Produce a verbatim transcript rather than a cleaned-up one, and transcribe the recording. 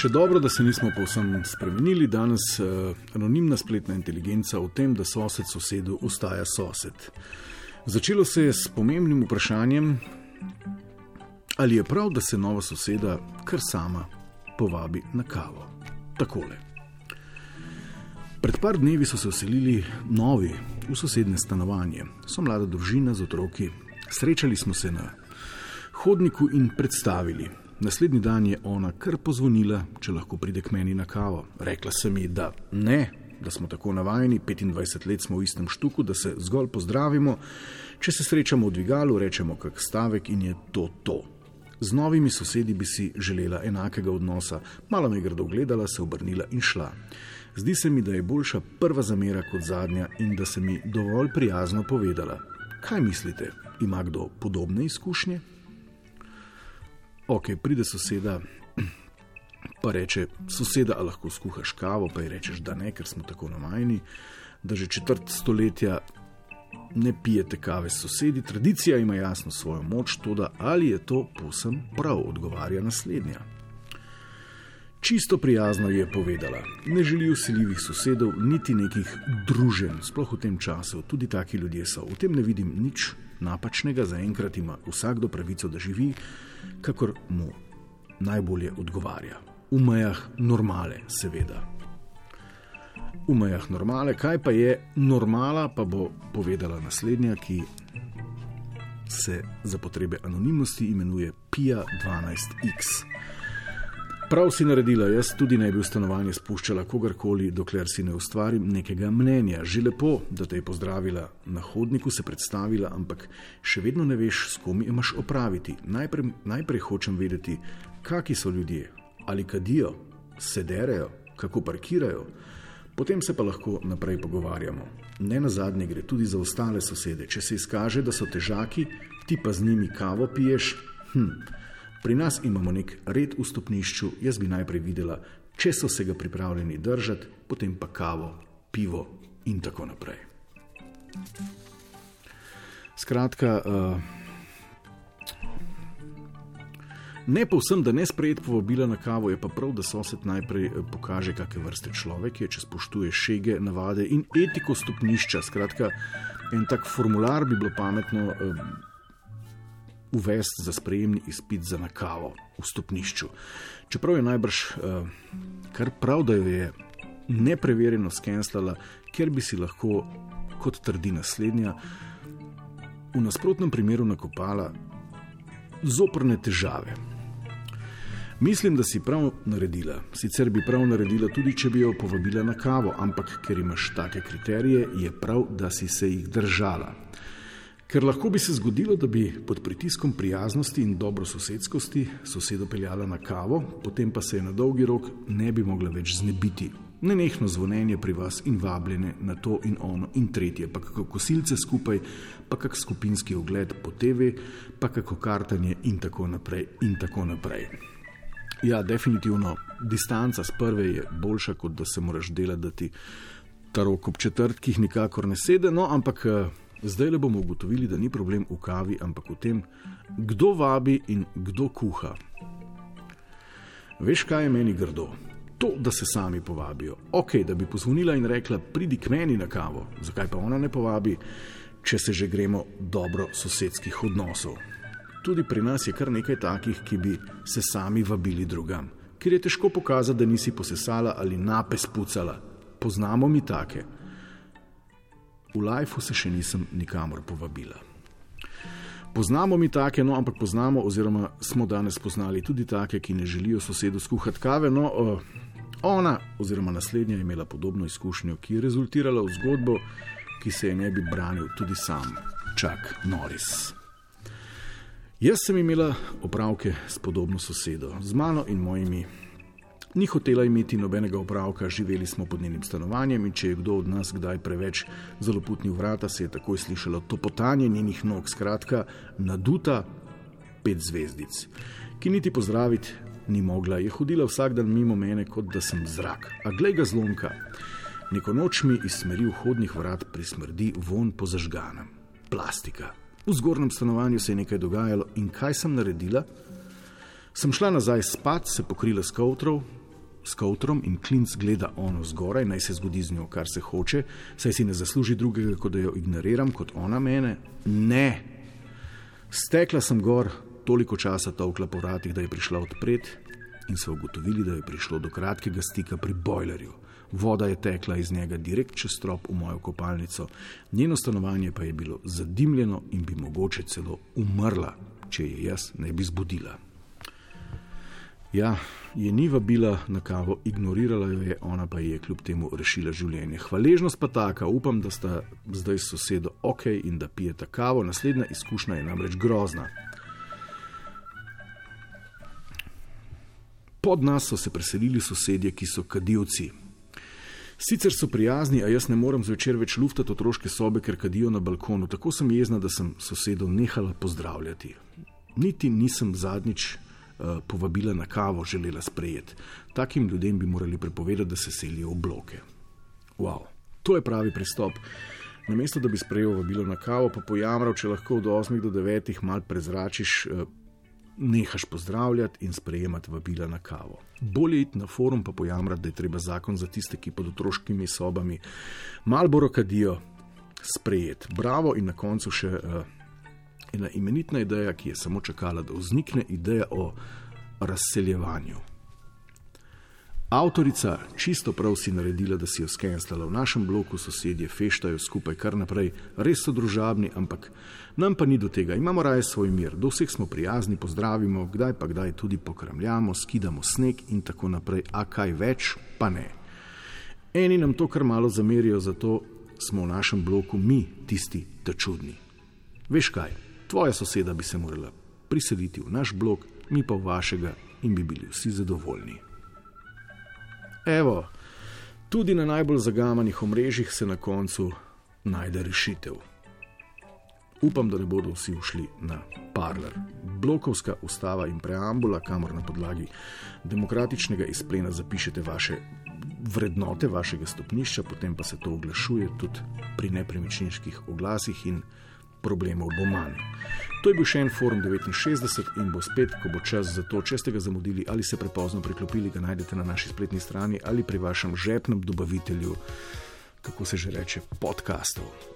Še dobro, da se nismo povsem spremenili. Danes uh, anonimna spletna inteligenca o tem, da sosed sosedu ostaja sosed. Začelo se je s pomembnim vprašanjem, ali je prav, da se nova soseda kar sama povabi na kavo. Takole. Pred par dnevi so se vselili novi v sosednje stanovanje. So mlada družina z otroki. Srečali smo se na hodniku in predstavili. Naslednji dan je ona kar pozvonila, če lahko pride k meni na kavo. Rekla se mi, da ne, da smo tako navajeni, petindvajset let smo v istem štuku, da se zgolj pozdravimo. Če se srečamo v dvigalu, rečemo kak stavek in je to to. Z novimi sosedi bi si želela enakega odnosa. Malo me je grdo gledala, se obrnila in šla. Zdi se mi, da je boljša prva zamera kot zadnja in da se mi dovolj prijazno povedala. Kaj mislite, ima kdo podobne izkušnje? Ok, pride soseda, pa reče, soseda, a lahko skuhaš kavo, pa ji rečeš, da ne, ker smo tako navajeni, da že četrt stoletja ne pijete kave s sosedi. Tradicija ima jasno svojo moč, toda ali je to povsem prav, odgovarja naslednja. Čisto prijazno je povedala, ne želi vsiljivih sosedov, niti nekih druženj, sploh v tem času, tudi taki ljudje so. V tem ne vidim nič napačnega, zaenkrat ima vsakdo pravico, da živi, kakor mu najbolje odgovarja. V mejah normale, seveda. V mejah normale, kaj pa je normala, pa bo povedala naslednja, ki se za potrebe anonimnosti imenuje Pia dvanajst iks. Prav si naredila, jaz tudi ne bi v stanovanje spuščala kogarkoli, dokler si ne ustvarim nekega mnenja. Že lepo, da te je pozdravila na hodniku, se predstavila, ampak še vedno ne veš, s kom imaš opraviti. Najprej, najprej hočem vedeti, kaki so ljudje, ali kadijo, se derejo, kako parkirajo. Potem se pa lahko naprej pogovarjamo. Ne nazadnje gre tudi za ostale sosede. Če se izkaže, da so težaki, ti pa z njimi kavo piješ, hm, pri nas imamo nek red v stopnišču, jaz bi najprej videla, če so se ga pripravljeni držati, potem pa kavo, pivo in tako naprej. Skratka, uh, ne povsem, da ne sprejeti povabila na kavo, je pa prav, da sosed najprej pokaže, kakve vrste človek je, če spoštuje šege, navade in etiko stopnišča. Skratka, en tak formular bi bilo pametno uh, uvesti za sprejemni izpit za na kavo v stopnišču. Čeprav je najbrž uh, kar prav, da jo je nepreverjeno skenslala, ker bi si lahko, kot trdi naslednja, v nasprotnem primeru nakopala zoprne težave. Mislim, da si prav naredila. Sicer bi prav naredila tudi, če bi jo povabila na kavo, ampak ker imaš take kriterije, je prav, da si se jih držala. Ker lahko bi se zgodilo, da bi pod pritiskom prijaznosti in dobrososedskosti sosedo peljala na kavo, potem pa se je na dolgi rok ne bi mogla več znebiti. Nenehno zvonjenje pri vas in vabljene na to in ono in tretje, pa kako kosilce skupaj, pa kak skupinski ogled po te ve, pa kako kartanje in tako naprej in tako naprej. Ja, definitivno, distanca s prve je boljša, kot da se moraš delati, da ti ta rok ob četrtkih nikakor ne sede, no, ampak zdaj le bomo ugotovili, da ni problem v kavi, ampak v tem, kdo vabi in kdo kuha. Veš, kaj je meni grdo? To, da se sami povabijo. Ok, da bi pozvonila in rekla, pridi k meni na kavo. Zakaj pa ona ne povabi, če se že gremo dobro sosedskih odnosov? Tudi pri nas je kar nekaj takih, ki bi se sami vabili drugam. Ker je težko pokazati, da nisi posesala ali nape spucala. Poznamo mi take. V lajfu se še nisem nikamor povabila. Poznamo mi take, no, ampak poznamo oziroma smo danes poznali tudi take, ki ne želijo sosedu skuhati kave, no, uh, ona oziroma naslednja je imela podobno izkušnjo, ki je rezultirala v zgodbo, ki se je ne bi branil tudi sam Chuck Norris. Jaz sem imela opravke s podobno sosedo, z mano in mojimi. Ni hotela imeti nobenega opravka, živeli smo pod njenim stanovanjem in če je kdo od nas kdaj preveč zaloputnil vrata, se je takoj slišalo topotanje njenih nog, skratka naduta pet zvezdic, ki niti pozdraviti ni mogla. Je hodila vsak dan mimo mene, kot da sem zrak. A glej ga zlomka, neko noč mi iz smeri vhodnih vrat prismrdi vonj po zažganem. Plastika. V zgornjem stanovanju se je nekaj dogajalo in kaj sem naredila? Sem šla nazaj spat, se pokrila s kovtrov, s kovtrom in klinc gleda ono zgoraj, naj se zgodi z njo, kar se hoče, saj si ne zasluži drugega, kot da jo ignoriram, kot ona mene. Ne. Stekla sem gor, toliko časa tolkla po vratih, da je prišla odpret in so ugotovili, da je prišlo do kratkega stika pri bojlerju. Voda je tekla iz njega direkt čez strop v mojo kopalnico, njeno stanovanje pa je bilo zadimljeno in bi mogoče celo umrla, če je jaz ne bi zbudila. Ja, je ni vabila na kavo, ignorirala jo je, ona pa je kljub temu rešila življenje. Hvaležnost pa taka, upam, da sta zdaj s sosedo ok in da pijeta kavo, naslednja izkušnja je namreč grozna. Pod nas so se preselili sosedje, ki so kadilci. Sicer so prijazni, a jaz ne morem zvečer več luftati otroške sobe, ker kadijo na balkonu. Tako sem jezna, da sem sosedov nehala pozdravljati. Niti nisem zadnjič uh, povabila na kavo želela sprejeti. Takim ljudem bi morali prepovedati, da se selijo v bloke. Wow, to je pravi pristop. Namesto, da bi sprejel vabilo na kavo, pa pojamral, če lahko od osmih do devetih mal prezračiš, uh, nehaš pozdravljati in sprejemati vabila na kavo. Bolje iti na forum pa pojamrati, da je treba zakon za tiste, ki pod otroškimi sobami Marlboro kadijo, sprejeti. Bravo in na koncu še uh, ena imenitna ideja, ki je samo čakala, da vznikne, ideja o razseljevanju. Avtorica čisto prav si naredila, da si jo skenslala. V našem bloku sosedje feštajo skupaj kar naprej, res so družabni, ampak nam pa ni do tega. Imamo raje svoj mir, do vseh smo prijazni, pozdravimo, kdaj pa kdaj tudi pokramljamo, skidamo sneg in tako naprej, a kaj več pa ne. Eni nam to kar malo zamerijo, zato smo v našem bloku mi tisti ta čudni. Veš kaj, tvoja soseda bi se morala priseliti v naš blok, mi pa v vašega in bi bili vsi zadovoljni. Evo, tudi na najbolj zagamanih omrežjih se na koncu najde rešitev. Upam, da ne bodo vsi ušli na Parler. Blokovska ustava in preambula, kamor na podlagi demokratičnega izplena zapišete vaše vrednote vašega stopnišča, potem pa se to oglašuje tudi pri nepremičninskih oglasih in problemov bo manj. To je bil še en Forum devetinšestdeset in bo spet, ko bo čas za to, če ste ga zamudili ali se prepozno priklopili, ga najdete na naši spletni strani ali pri vašem žepnem dobavitelju, kako se že reče, podcastov.